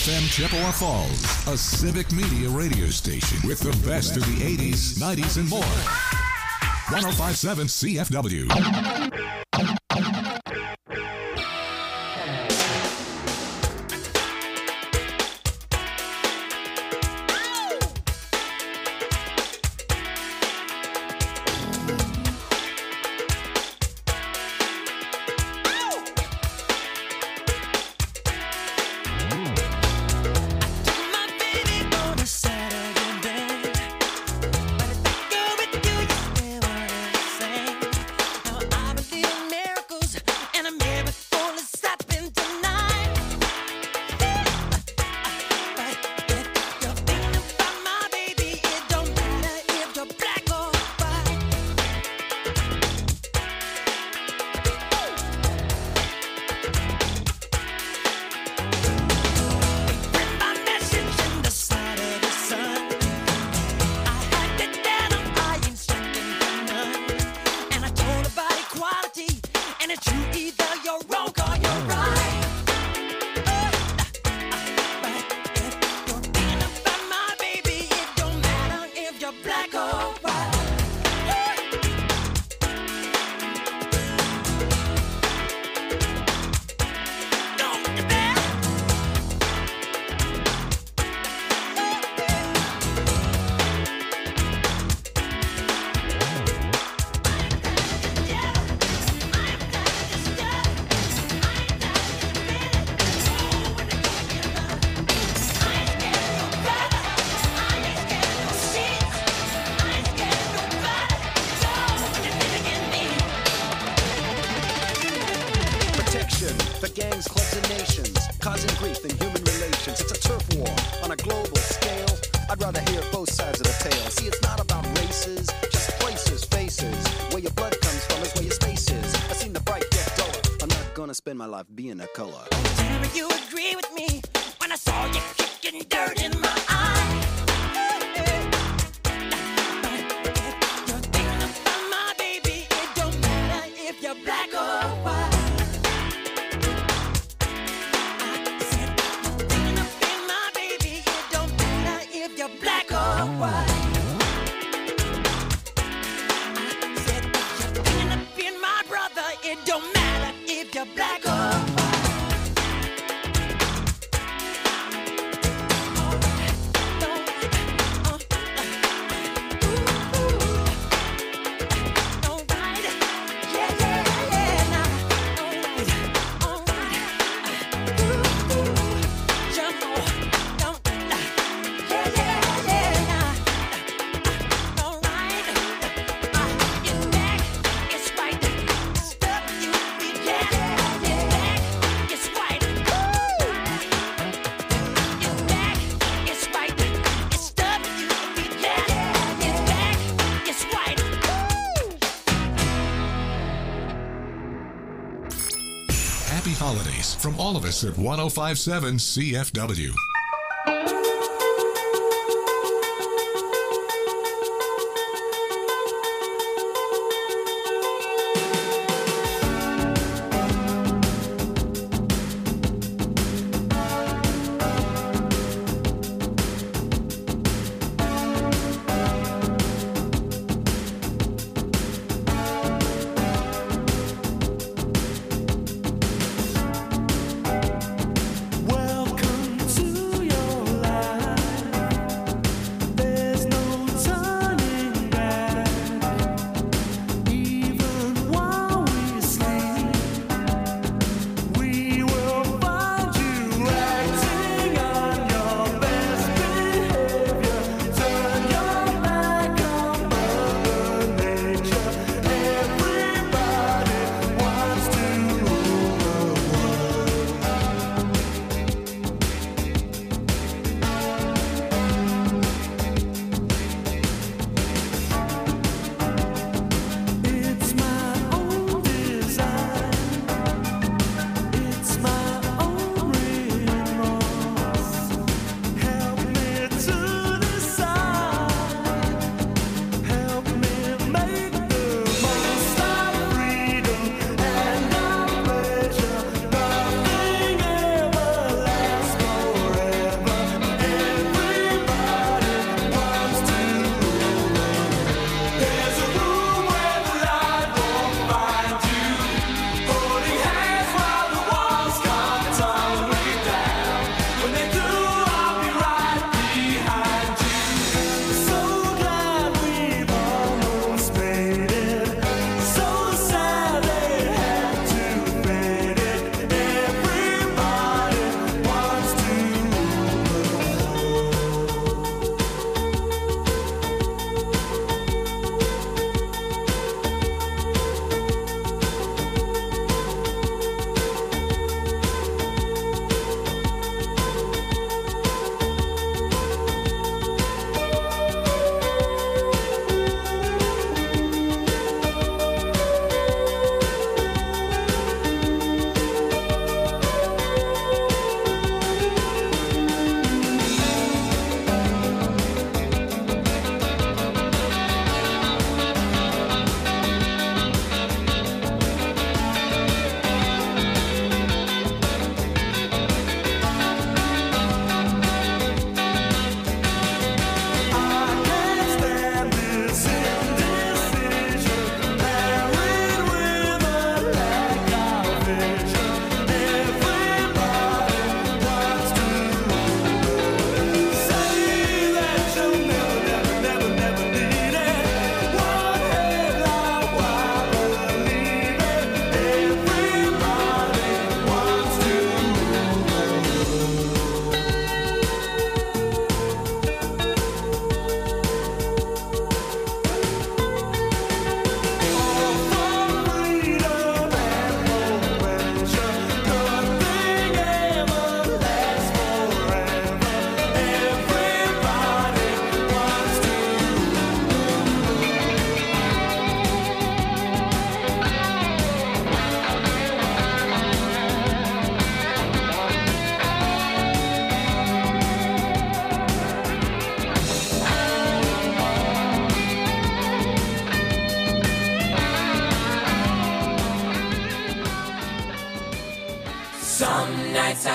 FM Chippewa Falls, a civic media radio station with the best of the 80s, 90s, and more. 105.7 CFW. Spend my life being a color. Tell me you agree with me when I saw you kicking dirt in my eye. You're thinking about my baby. It don't matter if you're black or white. I said you're thinking about my baby. It don't matter if you're black or white. I said you're thinking about my brother. It don't matter if you're black or white. Holidays from all of us at 105.7 CFW. Welcome to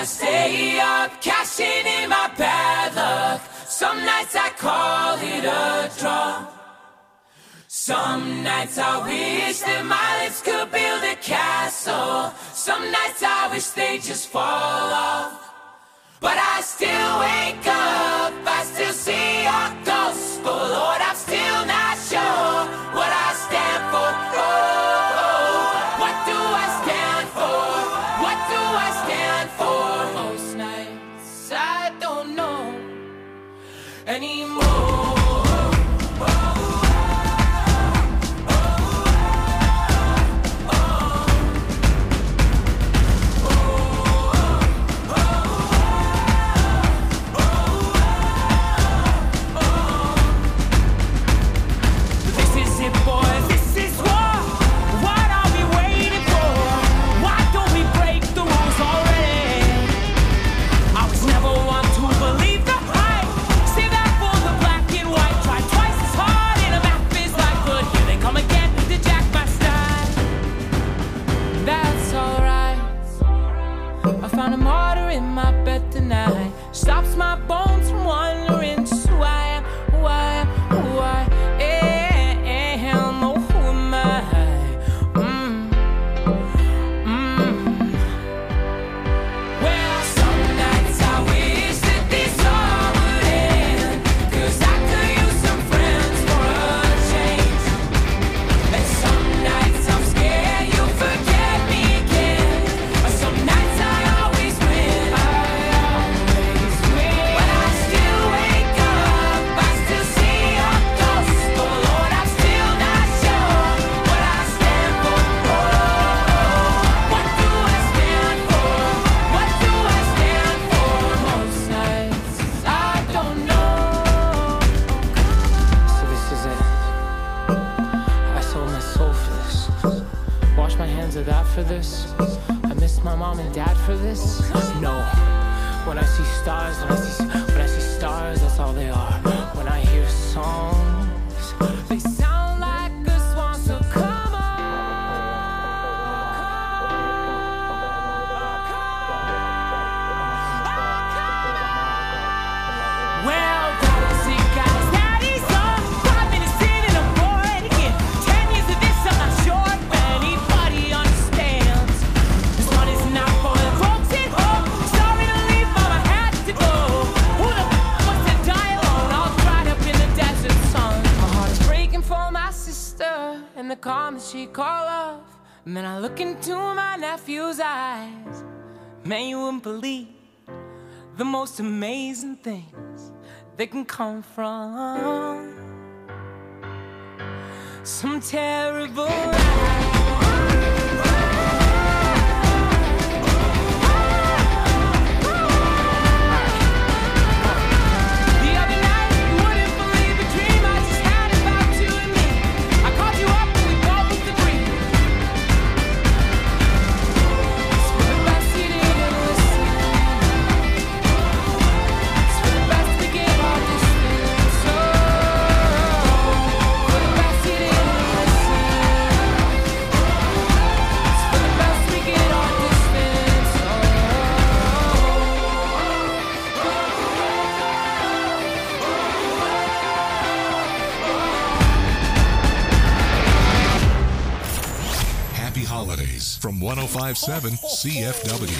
I stay up, cashing in my bad luck. Some nights I call it a draw. Some nights I wish that my lips could build a castle. Some nights I wish they just fall off. But I still wake up, I still see your ghost. Oh Lord, I'm still not sure what I stand for. Oh, what do I stand for? What do I stand for? Most nights I don't know anymore. Found a martyr in my bed tonight. Stops my bones from wandering. Just who I am, who I am, who I am. Oh, who am I? Well, some nights I wish that this all would end, 'cause I could use some friends for a change. And some nights I'm scared you'll forget me again. Some nights I always win. But I still wake up, I still see your ghost. Oh Lord, I'm still not sure what I stand for. What do I stand for? What do I stand for? Most nights I don't know. So this is it. I sold my soul for this. Wash my hands of that for this. I miss my mom and dad for this. No. When I see stars, when I see stars, that's all they are. When I hear songs, they sound like a swan. So come on. Well, daddy's sick, daddy's on. 5 minutes in and I'm bored again. 10 years of this, I'm not sure if anybody understands. This one is not for the folks at home. Sorry to leave, mama had to go. Who the wants to die alone? All dried up in the desert sun. My heart is breaking for my sister and the calm that she called off. And then I look into my nephew's eyes. Man, you wouldn't believe the most amazing things that can come from some terrible lies. The other night, you wouldn't believe the dream I just had about you and me. I called you up and we both agreed. It's for the best you didn't listen. It's for the best to get all this feeling. So for the best you didn't listen. It's for the best we get all this feeling. So Happy holidays from 1057 CFW.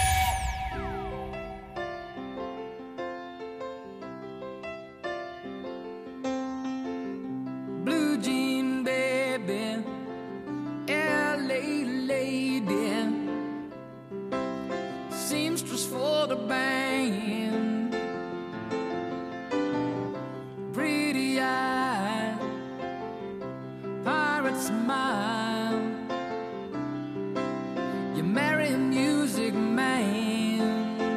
blue jean baby, LA lady, seamstress for the band, pretty eye, pirate smile. You marry a music man,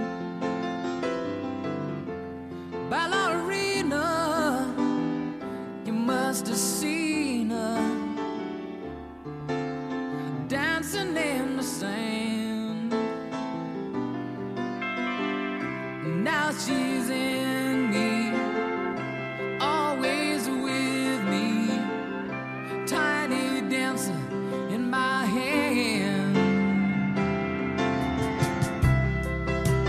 ballerina. You must have seen her dancing in the sand. Now she's in me, always with me, tiny dancer in my hand.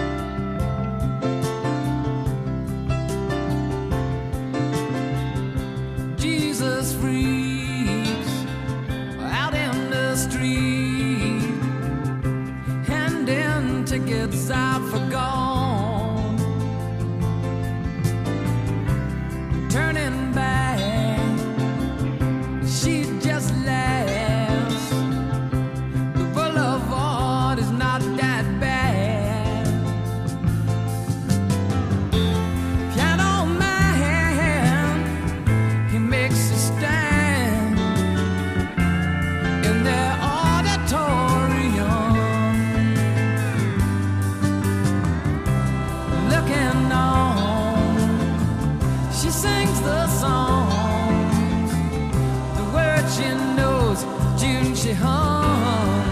sings the song. The words she knows, June she hums.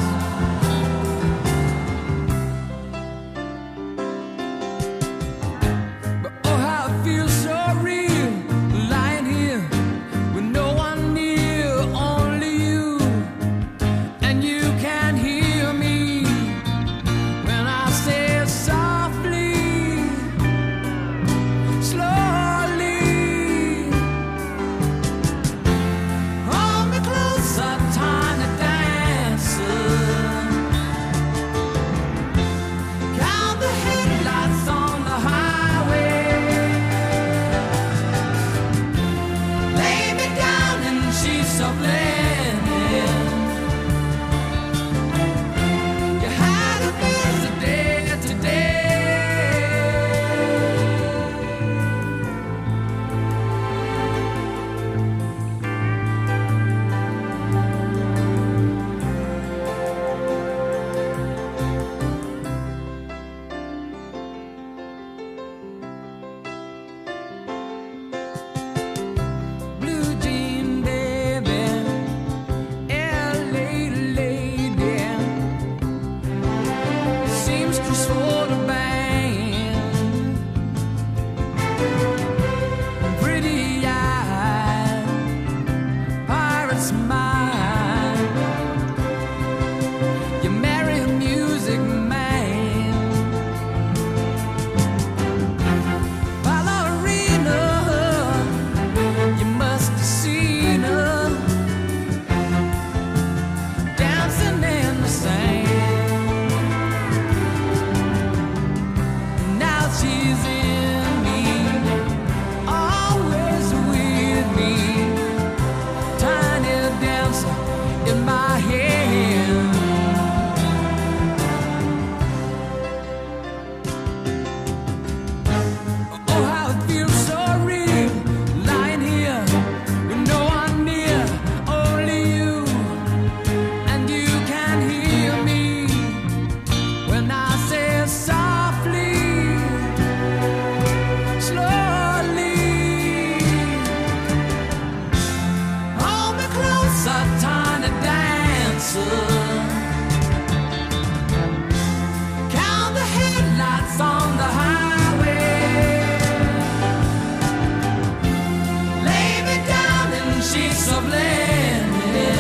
But oh, how it feels so real, lying here with no one near, only you. And you can hear me when I say softly, slowly. Hold me closer, tiny dancer. Count the headlights on the highway. Lay me down in sheets of linen. You had a busy day today. Blue jean baby, LA lady, seamstress for the band, pretty eyed, pirate smile. You marry a music man, ballerina. You must have seen her dancing in the sand. Now she's in me, always with me. Tiny dancer in my hand. Oh, how it feels so real, lying here with no one near, only you. And you can hear me when I say softly, slowly. Hold me closer, tiny dancer. Count the headlights on the highway. Lay me down in sheets of linen.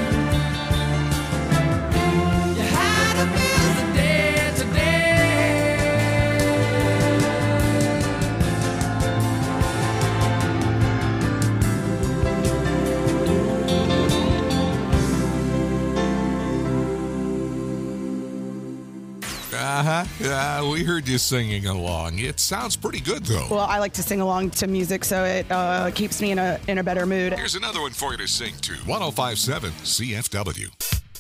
You had a busy day today. We heard you singing along. It sounds pretty good, though. Well, I like to sing along to music, so it keeps me in a better mood. Here's another one for you to sing to. 105.7 CFW.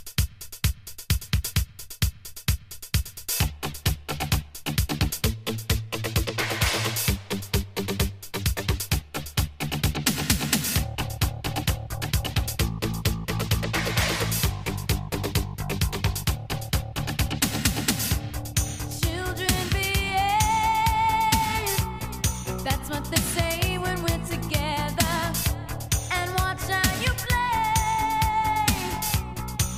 Children behave. That's what they say when we're together. And watch how you play.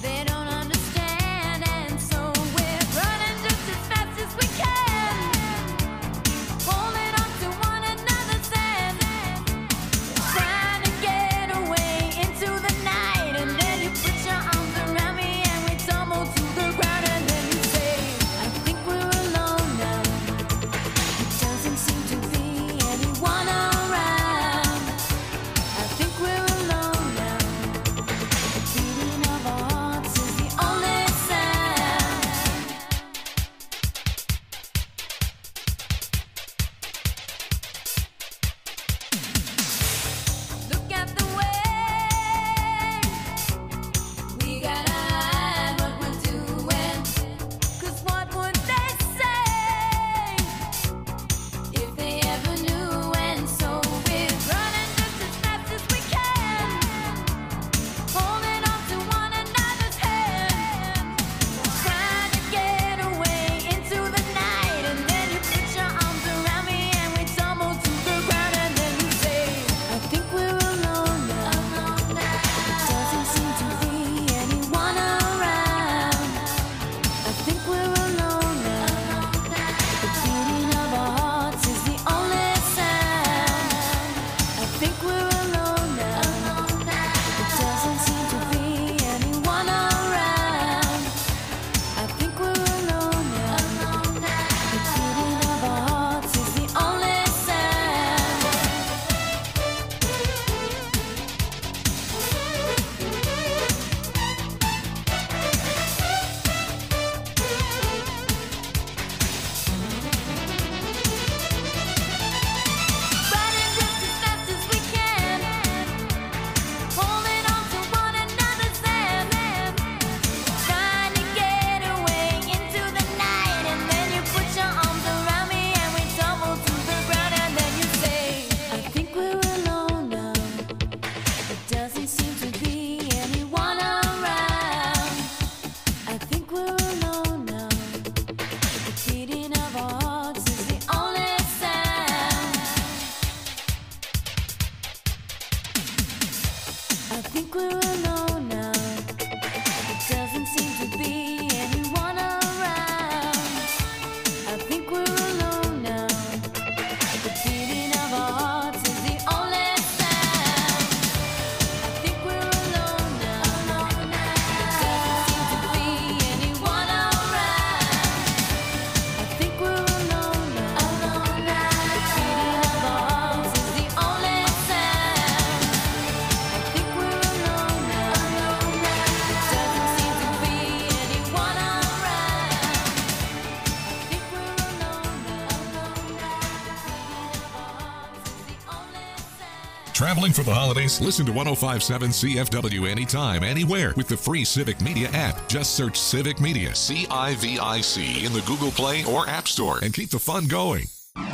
Traveling for the holidays? Listen to 105.7 CFW anytime, anywhere with the free Civic Media app. Just search Civic Media, CIVIC, in the Google Play or App Store and keep the fun going.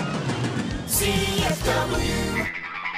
CFW.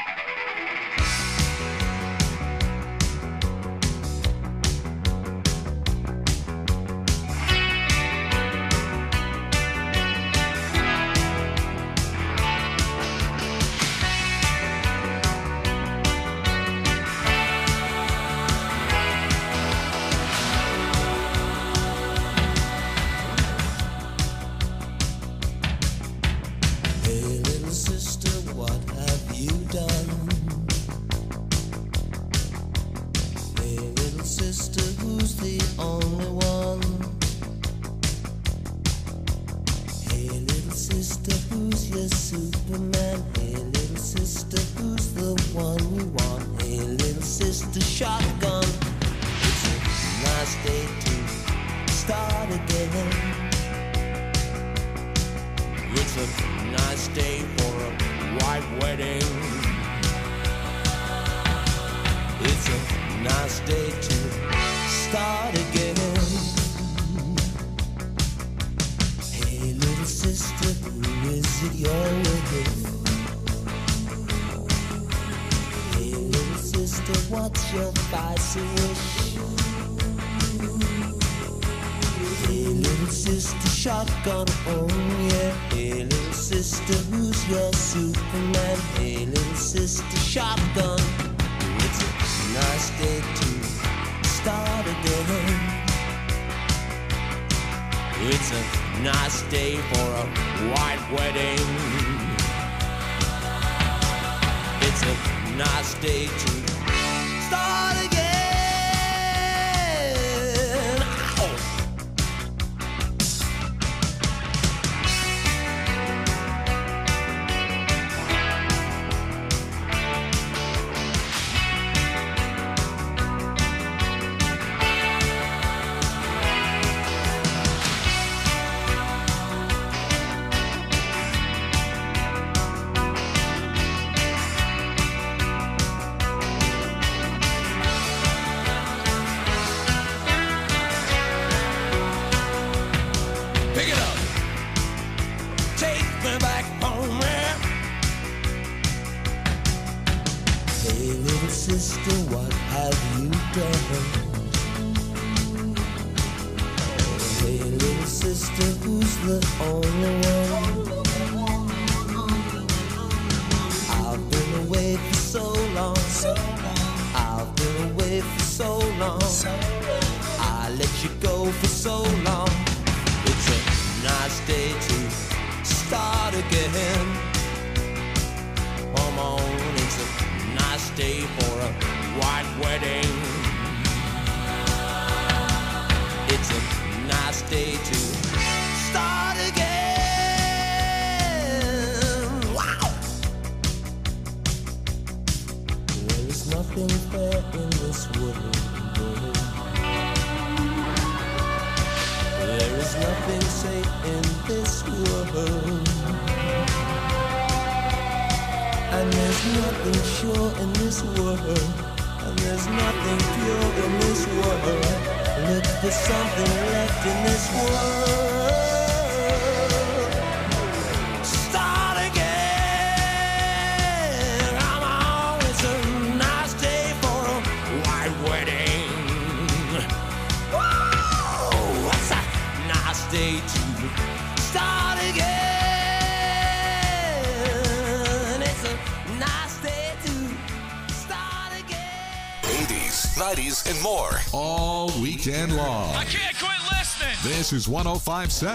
And more all weekend long. I can't quit listening. This is 105.7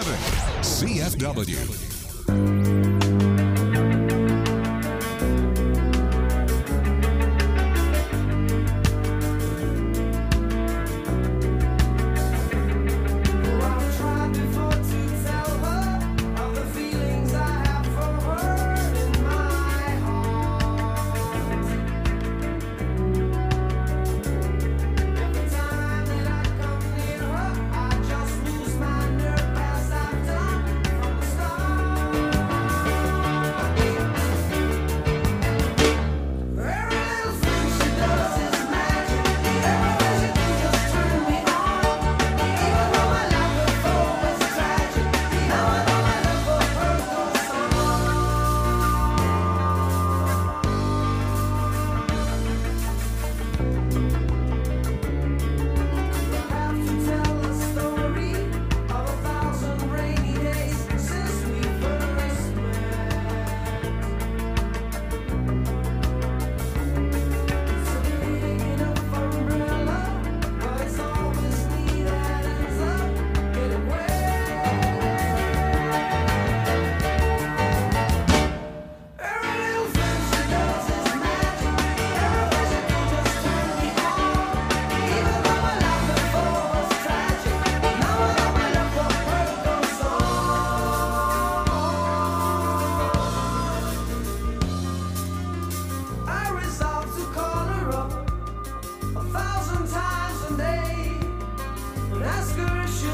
CFW. Start.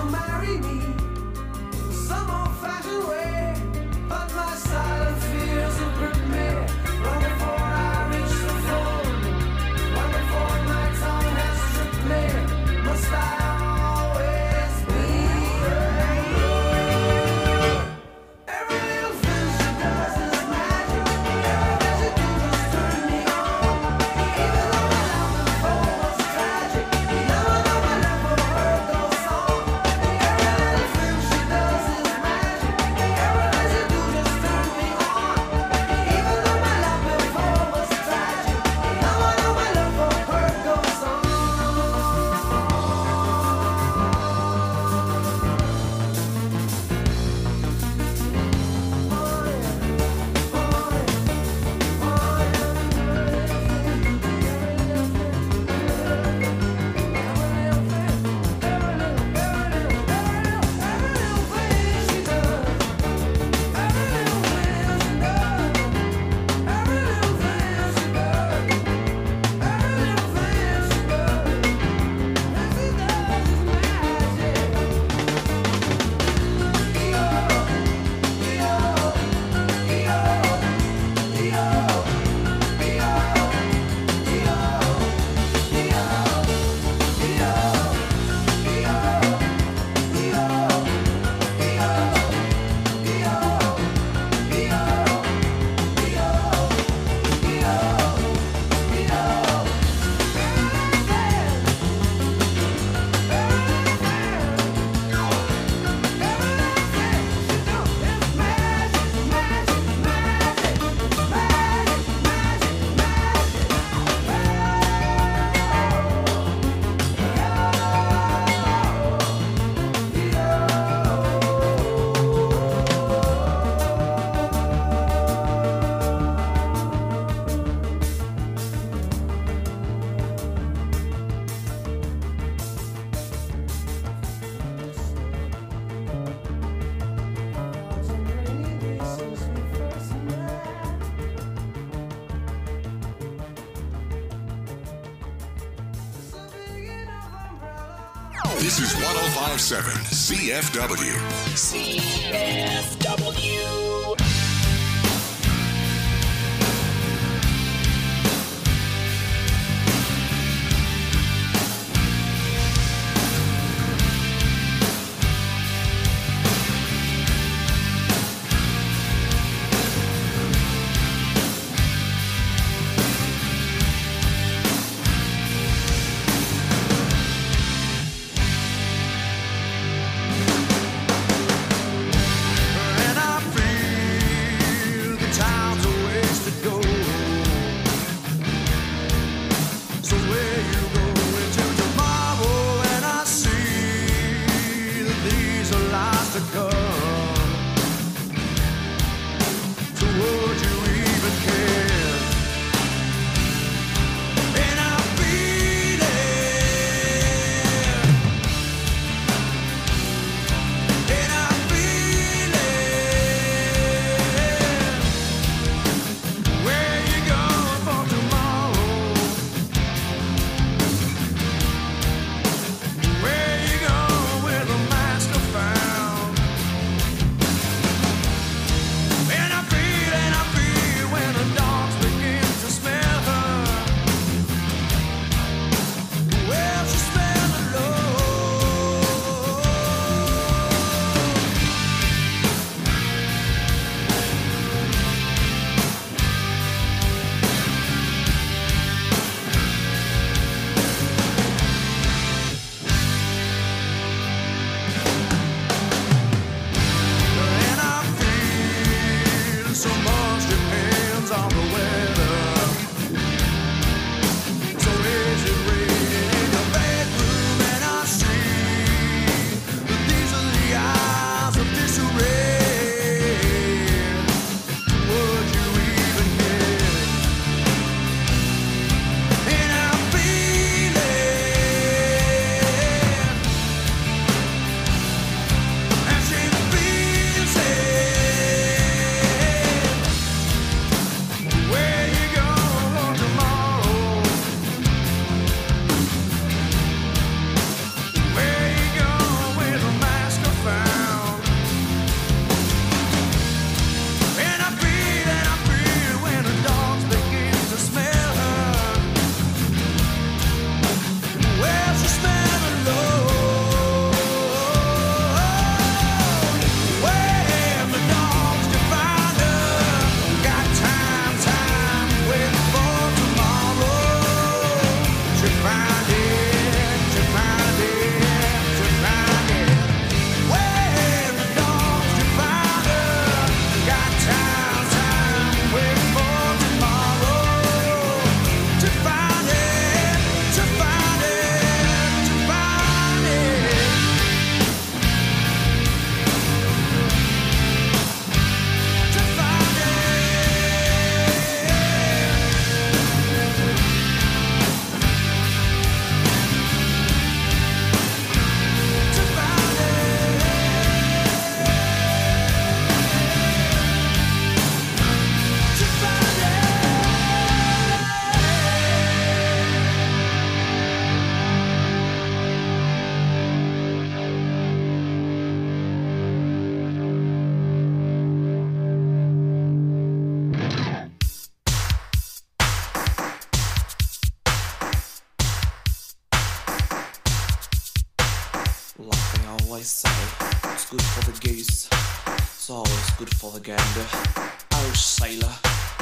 she'll marry me some old-fashioned way. But my silent fears have gripped me long before I reach the phone, long before my tongue has stripped me. Must I always be alone? Every little thing she does is magic. Everything she do just turn me on. Even though my love before was tragic, now I know my love for her goes on. Every little thing she does is magic. Everything she do just turn me on. Even though my love before was tragic, now I know my love for her goes on. This is 1057 CFW. CFW. And I feel always say what's good for the goose is always good for the gander. Oh, sailor.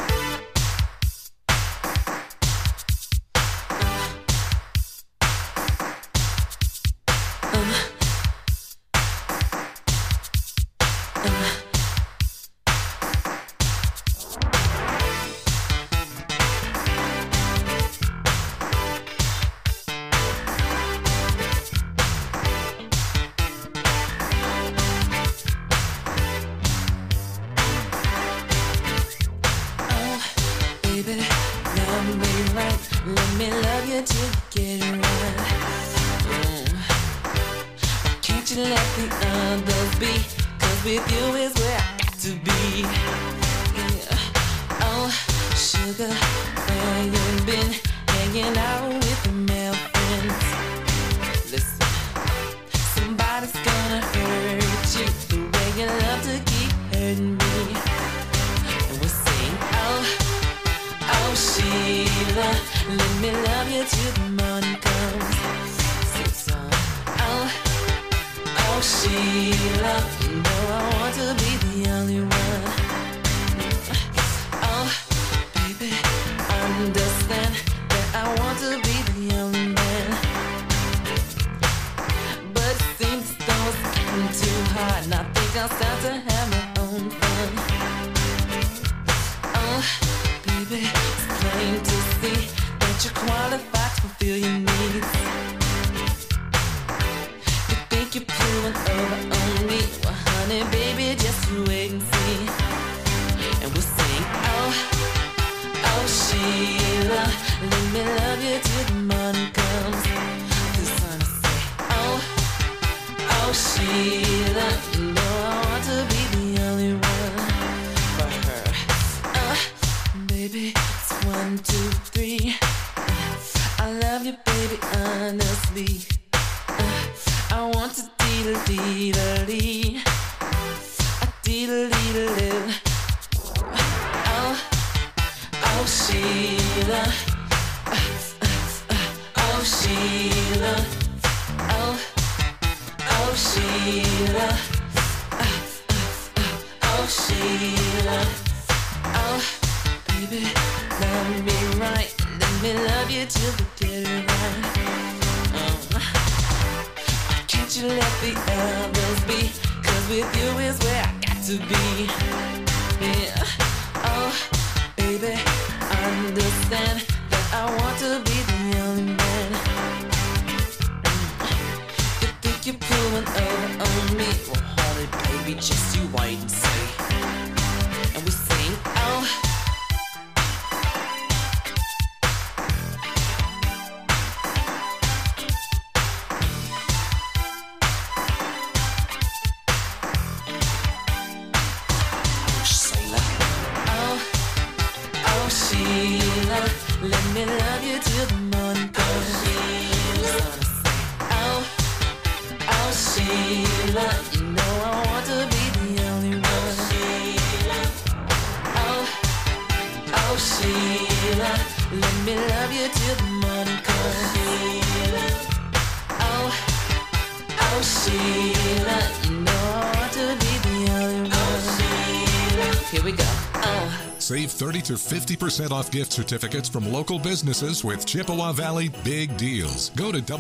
Save 30 to 50% off gift certificates from local businesses with Chippewa Valley Big Deals. Go to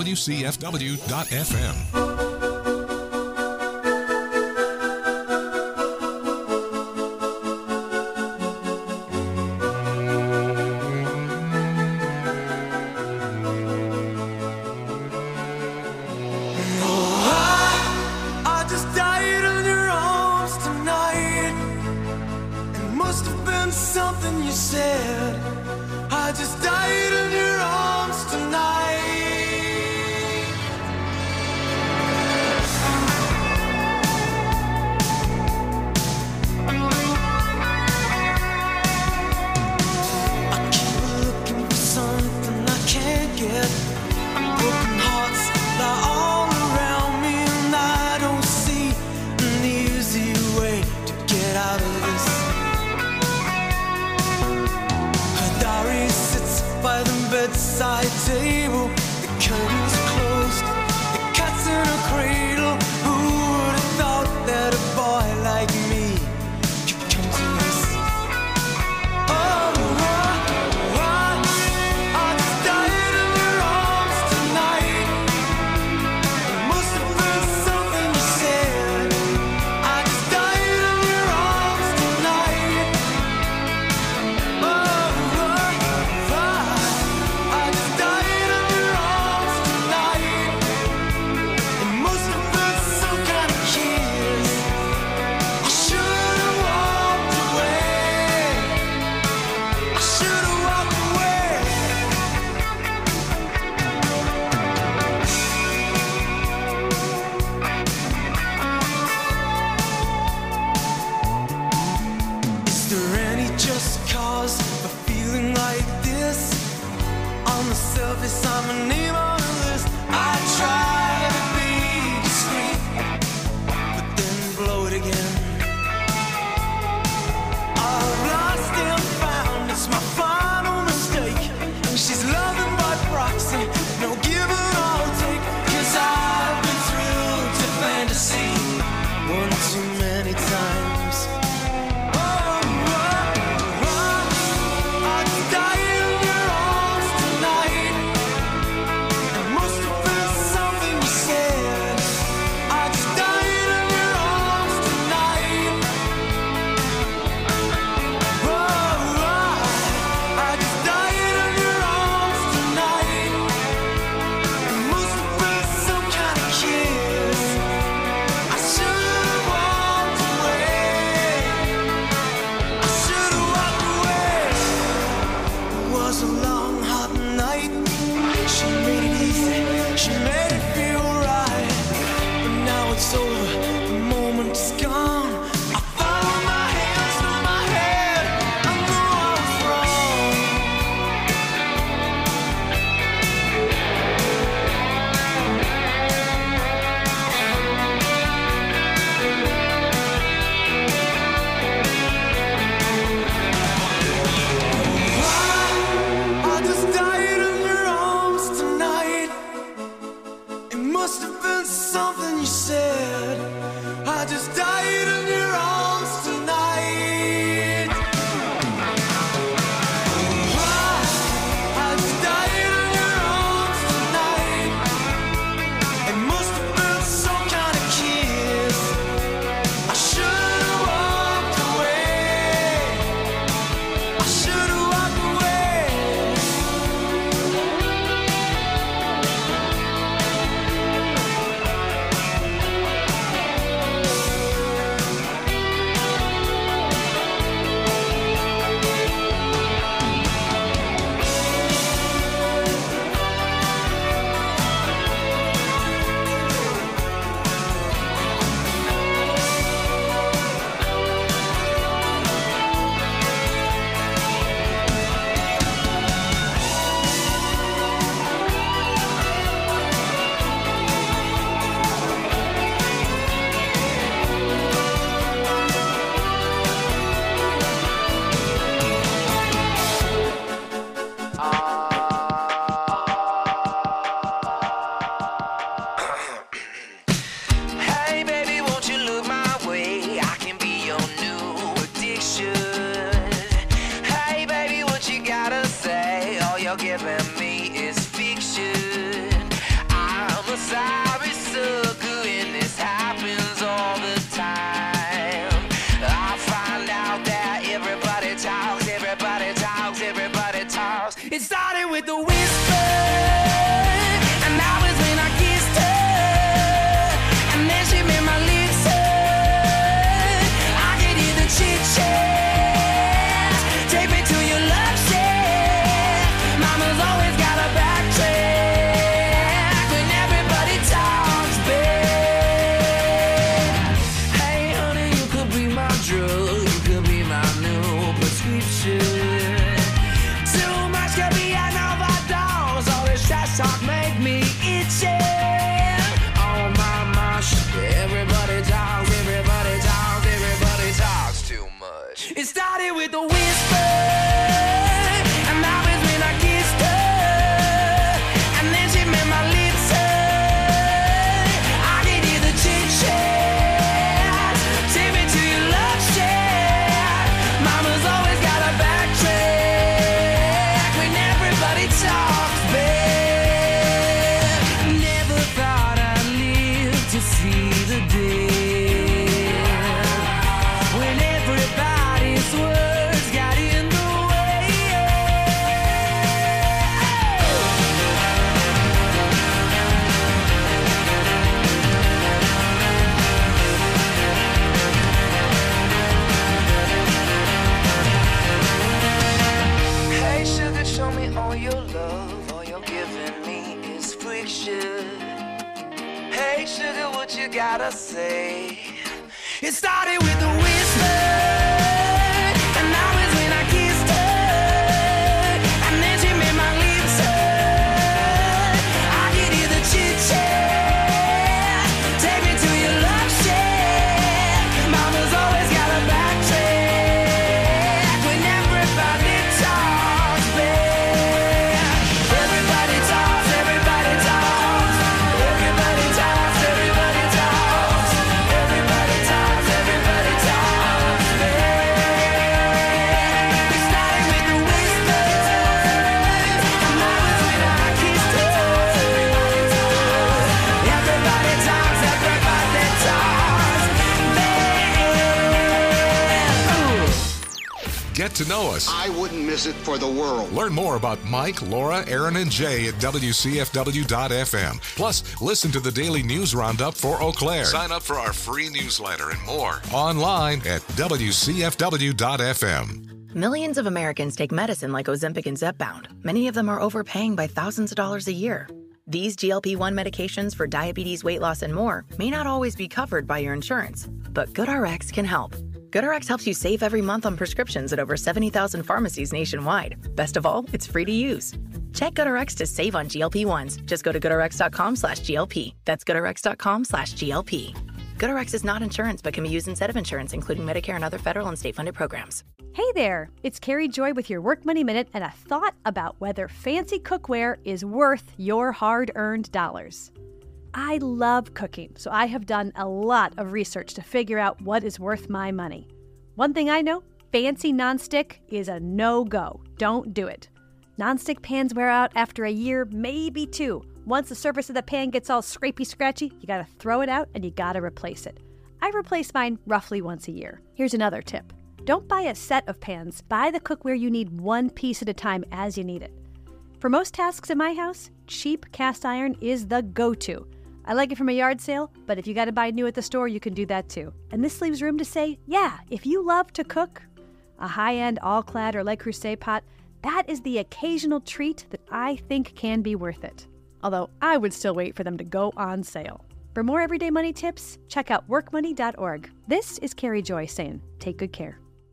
WCFW.FM. bedside table, the curtains closed, the cat's in a cradle. Who sign my name on the list. I try to be discreet, but then blow it again. I've lost and found, it's my final mistake. She's loving by proxy, no give and I'll take. 'Cause I've been thrilled to fantasy one too many times. It started with a whisper, and that was when I kissed her, and then she made my lips hurt. I could hear the chit-chat, take me to your love shack. Mama's always got a backtrack when everybody talks back. Hey honey, you could be my drug, you could be my new prescription. Talk make me itchy. Oh my gosh, everybody talks, everybody talks, everybody talks too much. It started with a whisper, and that was when I kissed her, and then she made my lips hurt. I could hear the chit-chat, take me to your love shack. Mama's always got a backtrack when everybody talks back. To see the day when everybody's words got in the way. Hey sugar, show me all your love. All you're giving me is friction. Hey sugar, what you gotta say? It started with a whisper, and that was when I kissed her, and then she made my lips hurt. to know us. I wouldn't miss it for the world. Learn more about Mike, Laura, Aaron, and Jay at WCFW.FM. Plus, listen to the daily news roundup for Eau Claire. Sign up for our free newsletter and more online at WCFW.FM. Millions of Americans take medicine like Ozempic and Zepbound. Many of them are overpaying by thousands of dollars a year. These GLP-1 medications for diabetes, weight loss, and more may not always be covered by your insurance, but GoodRx can help. GoodRx helps you save every month on prescriptions at over 70,000 pharmacies nationwide. Best of all, it's free to use. Check GoodRx to save on GLP-1s. Just go to GoodRx.com/GLP. That's GoodRx.com/GLP. GoodRx is not insurance, but can be used instead of insurance, including Medicare and other federal and state-funded programs. Hey there, it's Carrie Joy with your Work Money Minute and a thought about whether fancy cookware is worth your hard-earned dollars. I love cooking, so I have done a lot of research to figure out what is worth my money. One thing I know, fancy nonstick is a no-go. Don't do it. Nonstick pans wear out after a year, maybe two. Once the surface of the pan gets all scrapey-scratchy, you gotta throw it out and you gotta replace it. I replace mine roughly once a year. Here's another tip. Don't buy a set of pans. Buy the cookware you need one piece at a time as you need it. For most tasks in my house, cheap cast iron is the go-to. I like it from a yard sale, but if you gotta buy new at the store, you can do that too. And this leaves room to say, yeah, if you love to cook, a high-end All-Clad or Le Creuset pot, that is the occasional treat that I think can be worth it. Although I would still wait for them to go on sale. For more everyday money tips, check out workmoney.org. This is Carrie Joy saying, take good care.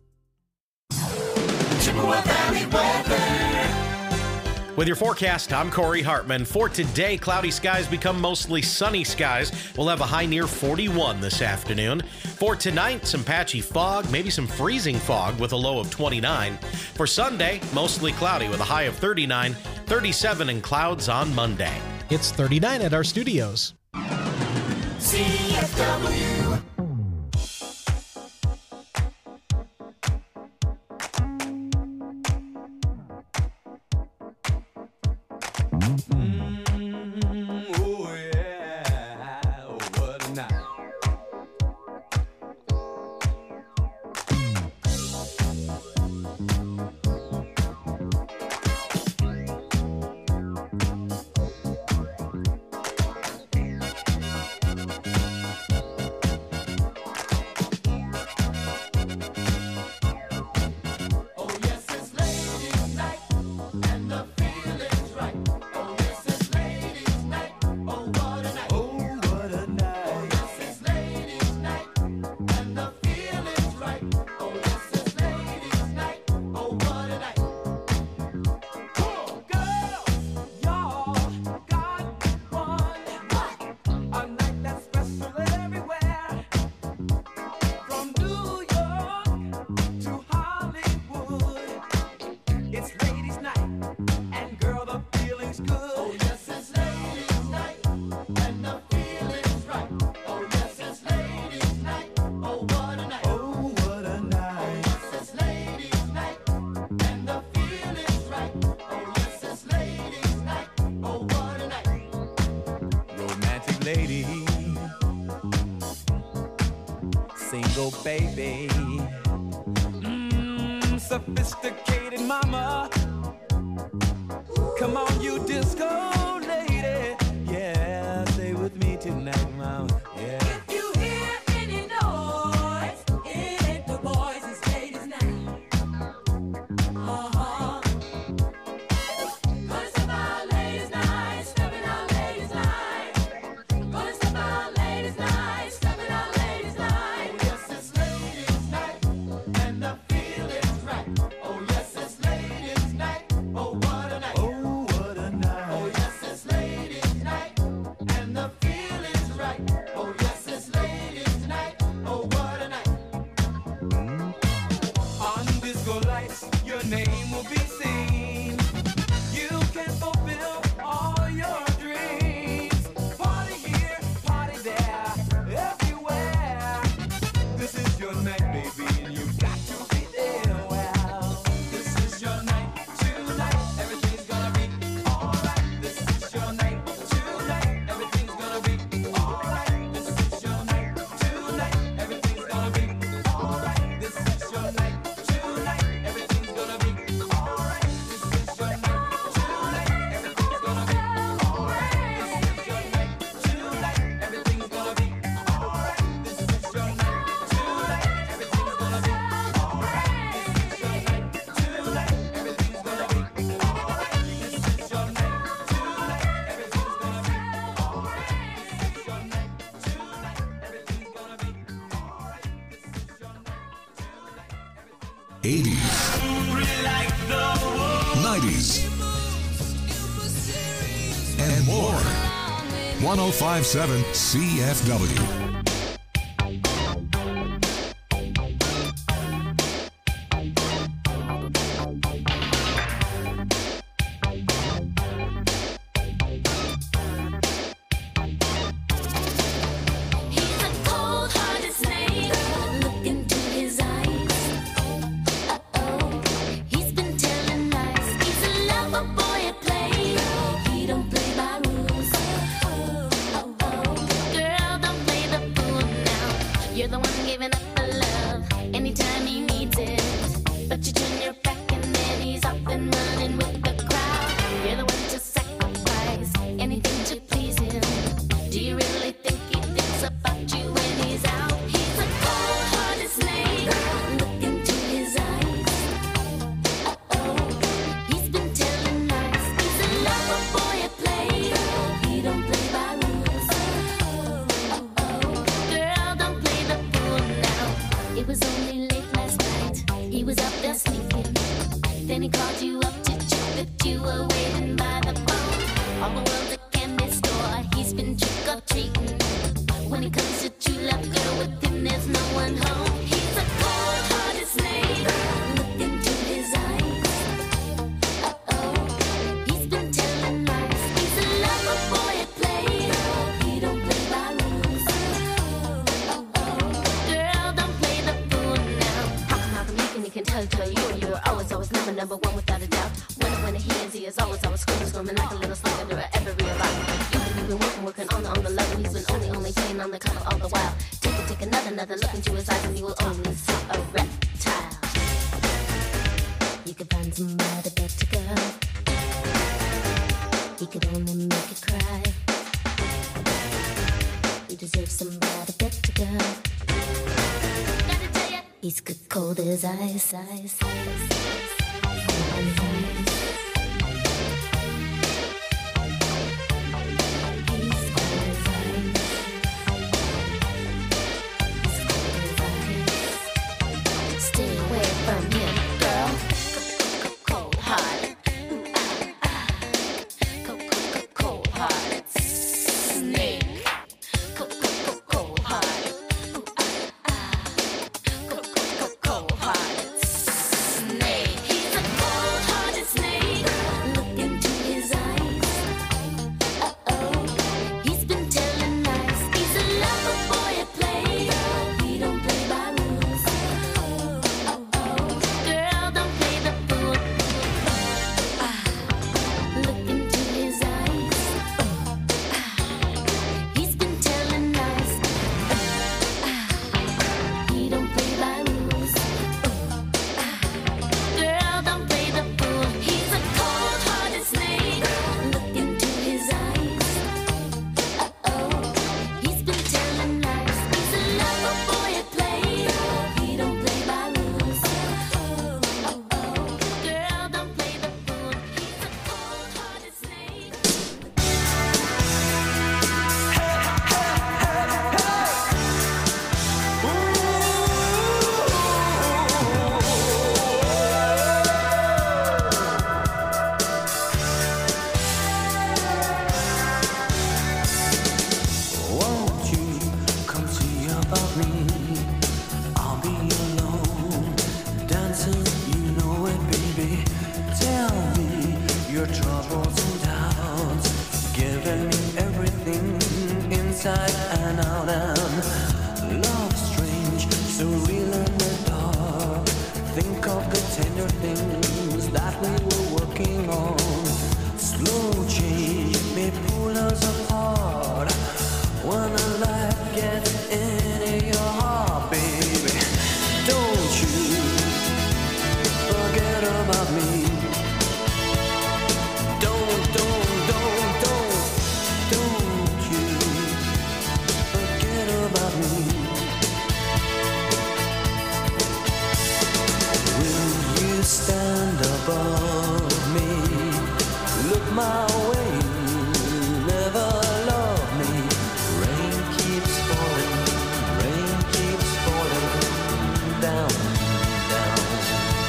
With your forecast, I'm Corey Hartman. For today, cloudy skies become mostly sunny skies. We'll have a high near 41 this afternoon. For tonight, some patchy fog, maybe some freezing fog with a low of 29. For Sunday, mostly cloudy with a high of 39, 37 and clouds on Monday. It's 39 at our studios. CFW. Single baby, sophisticated mama. Come on, you disco lady. Yeah, stay with me tonight, mama. Yeah. If you hear any noise, it ain't the boys, it's ladies night. Gonna step out ladies night, stepping out ladies night. Gonna step out ladies night, stepping out ladies night. Oh yes, it's ladies night, and the feeling's right. Oh yes, it's ladies night. Oh what a night. Oh what a night. Oh yes. 80s, 90s, and more. 105.7 CFW. You're the one giving up the love anytime he needs it. But you turn your back and then he's off and running with the crowd. You're the one to sacrifice anything to please him. Do you really think he thinks about you when he's out? He's a cold-hearted snake. Look into his eyes. Uh-oh, he's been telling lies. He's a lover boy at play. He don't play by rules. It was only late last night. He was up there sneaking. Then he called you up to check that you were waiting by the phone. All the world's a candy store. He's been trick or treating. When he comes to true love, girl, with him there's no one home. He's a cold-hearted snake. Look into his eyes. Uh-oh, he's been telling lies. He's a lover boy at play. He don't play by rules. He can tell you were always number one without a doubt. When he hears, he is always screaming like a little slug under every realize. You've been working on the love, and he's been only playing on the cover all the while. Take another look into his eyes, and you will only see a reptile. You could find somebody better, girl. He could only make you cry. You deserve somebody better, girl. He's good cold as ice. Stay away from him, girl. Cold-hearted. Cold-hearted snake. Cold-hearted. Cold-hearted snake. He's a cold-hearted snake. Look into his eyes. Uh-oh, he's been telling lies. He's a lover boy at play. He don't play by rules. Girl, don't play the fool. Look into his eyes. He's been telling lies. He don't play by rules. Girl, don't play the fool. He's a cold-hearted snake. Look into his eyes. Uh-oh, he's been telling lies. He's a lover boy at play. He don't play by rules. Girl, don't play the fool. He's a cold-hearted snake. Won't you come see about me? I'll be alone, dancing, you know it, baby. Tell me your troubles and doubts, giving me everything inside and out. And love strange, so real in the dark. Think of the tender things that we were working on. Slow change may pull us apart. When the light gets into your heart, baby, don't you forget about me. Don't you forget about me. Will you stand above me? Look my way, never love me. Rain keeps falling down, down.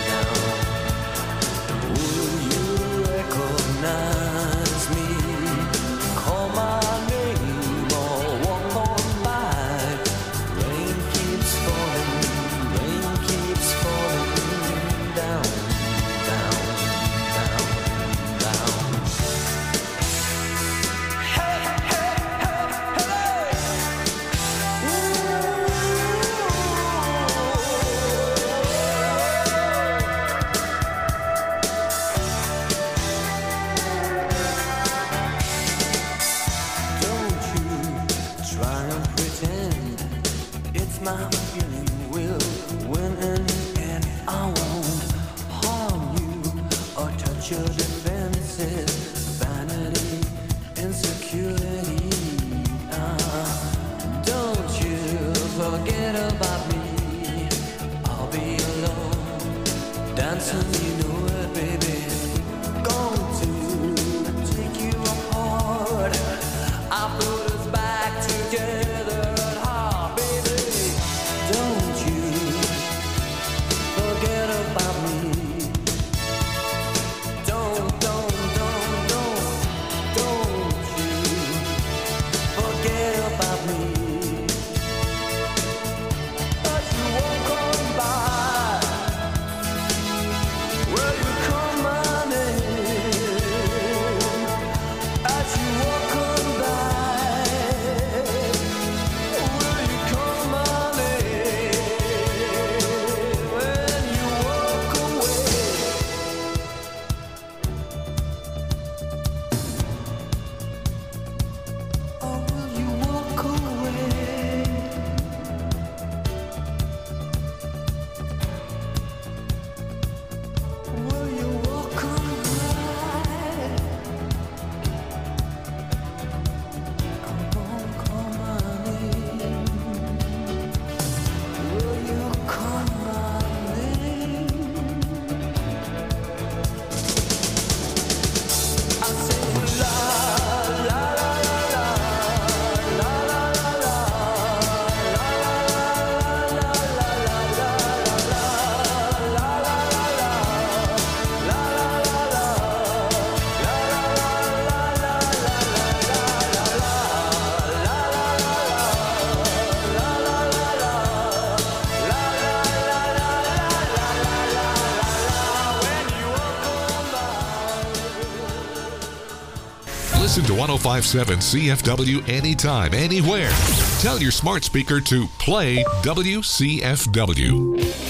Listen to 105.7 CFW anytime, anywhere. Tell your smart speaker to play WCFW.